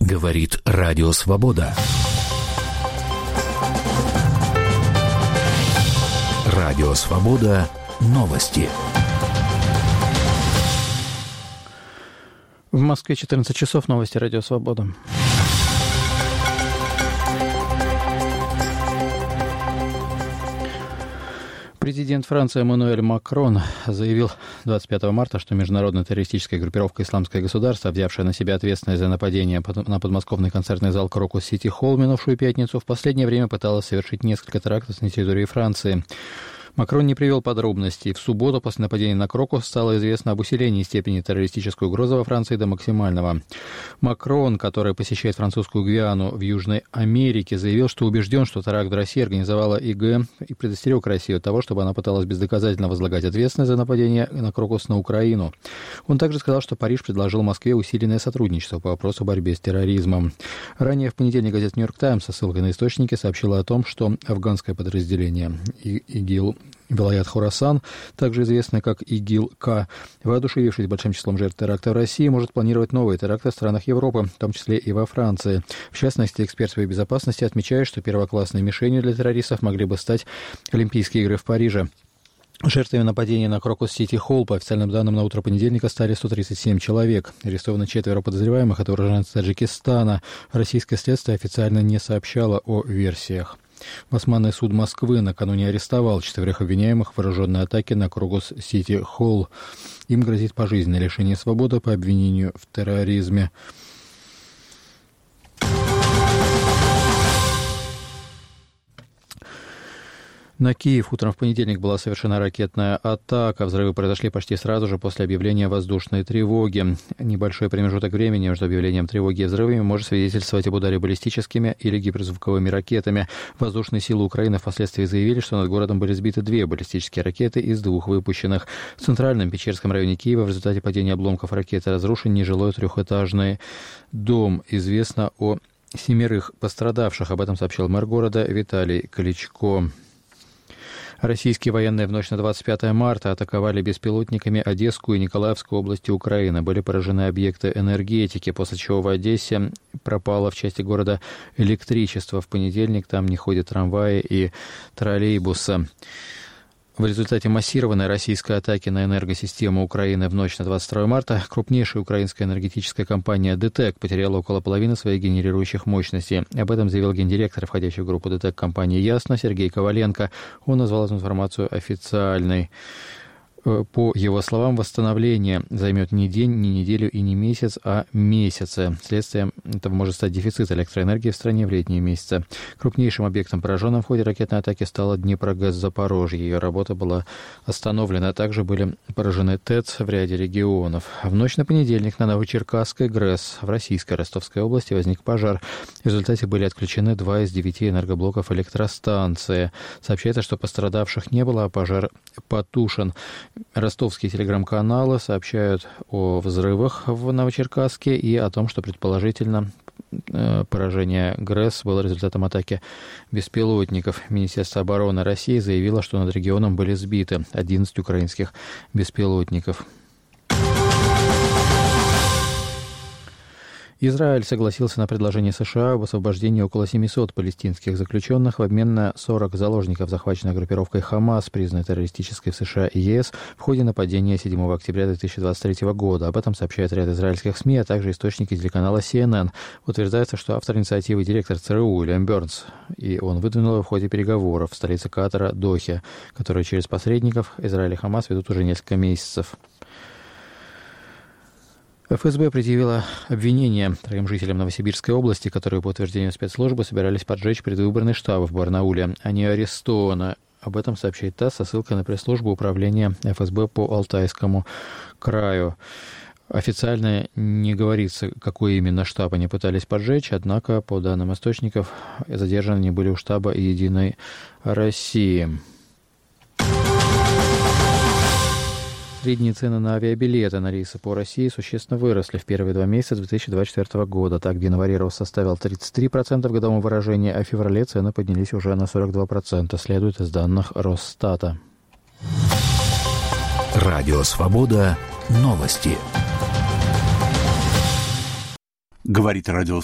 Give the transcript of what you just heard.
Говорит Радио Свобода. Радио Свобода. Новости. В Москве 14 часов. Новости Радио Свобода. Президент Франции Эммануэль Макрон заявил 25 марта, что международная террористическая группировка «Исламское государство», взявшая на себя ответственность за нападение на подмосковный концертный зал Крокус Сити Холл минувшую пятницу, в последнее время пыталась совершить несколько терактов на территории Франции. Макрон не привел подробностей. В субботу после нападения на Крокус стало известно об усилении степени террористической угрозы во Франции до максимального. Макрон, который посещает французскую Гвиану в Южной Америке, заявил, что убежден, что теракт в России организовала ИГ, и предостерег Россию от того, чтобы она пыталась бездоказательно возлагать ответственность за нападение на Крокус на Украину. Он также сказал, что Париж предложил Москве усиленное сотрудничество по вопросу борьбы с терроризмом. Ранее в понедельник газета «Нью-Йорк Таймс» со ссылкой на источники сообщила о том, что афганское подразделение ИГИЛ Вилаят Хорасан, также известный как ИГИЛ-К, воодушевившись большим числом жертв теракта в России, может планировать новые теракты в странах Европы, в том числе и во Франции. В частности, эксперт по безопасности отмечает, что первоклассной мишенью для террористов могли бы стать Олимпийские игры в Париже. Жертвами нападения на Крокус Сити Холл, по официальным данным, на утро понедельника стали 137 человек. Арестованы 4 подозреваемых, это уроженцы Таджикистана. Российское следствие официально не сообщало о версиях. Басманный суд Москвы накануне арестовал 4 обвиняемых в вооруженной атаке на Крокус Сити Холл. Им грозит пожизненное лишение свободы по обвинению в терроризме. На Киев утром в понедельник была совершена ракетная атака. Взрывы произошли почти сразу же после объявления воздушной тревоги. Небольшой промежуток времени между объявлением тревоги и взрывами может свидетельствовать об ударе баллистическими или гиперзвуковыми ракетами. Воздушные силы Украины впоследствии заявили, что над городом были сбиты 2 баллистические ракеты из 2 выпущенных. В центральном Печерском районе Киева в результате падения обломков ракеты разрушен нежилой 3-этажный дом. Известно о 7 пострадавших. Об этом сообщил мэр города Виталий Кличко. Российские военные в ночь на 25 марта атаковали беспилотниками Одесскую и Николаевскую области Украины. Были поражены объекты энергетики, после чего в Одессе пропало в части города электричество. В понедельник там не ходят трамваи и троллейбусы. В результате массированной российской атаки на энергосистему Украины в ночь на 22 марта крупнейшая украинская энергетическая компания ДТЭК потеряла около половины своих генерирующих мощностей. Об этом заявил гендиректор, входящий в группу ДТЭК компании «Ясно» Сергей Коваленко. Он назвал эту информацию официальной. По его словам, восстановление займет не день, не неделю и не месяц, а месяцы. Следствием этого может стать дефицит электроэнергии в стране в летние месяцы. Крупнейшим объектом, пораженным в ходе ракетной атаки, стала Днепрогэс Запорожье. Ее работа была остановлена. Также были поражены ТЭЦ в ряде регионов. В ночь на понедельник на Новочеркасской ГРЭС в российской Ростовской области возник пожар. В результате были отключены 2 из 9 энергоблоков электростанции. Сообщается, что пострадавших не было, а пожар потушен. Ростовские телеграм-каналы сообщают о взрывах в Новочеркасске и о том, что предположительно поражение ГРЭС было результатом атаки беспилотников. Министерство обороны России заявило, что над регионом были сбиты 11 украинских беспилотников. Израиль согласился на предложение США об освобождении около 700 палестинских заключенных в обмен на 40 заложников, захваченных группировкой «Хамас», признанной террористической в США и ЕС, в ходе нападения 7 октября 2023 года. Об этом сообщает ряд израильских СМИ, а также источники телеканала CNN. Утверждается, что автор инициативы — директор ЦРУ Уильям Бернс, и он выдвинул его в ходе переговоров в столице Катара Дохе, которые через посредников Израиль и Хамас ведут уже несколько месяцев. ФСБ предъявила обвинение 3 жителям Новосибирской области, которые, по утверждению спецслужбы, собирались поджечь предвыборный штаб в Барнауле. Они арестованы. Об этом сообщает ТАСС со ссылкой на пресс-службу управления ФСБ по Алтайскому краю. Официально не говорится, какой именно штаб они пытались поджечь, однако, по данным источников, задержаны они были у штаба «Единой России». Средние цены на авиабилеты на рейсы по России существенно выросли в первые 2 месяца 2024 года. Так, в январе рост составил 33% в годовом выражении, а в феврале цены поднялись уже на 42%, следует из данных Росстата. Радио Свобода. Новости. Говорит Радио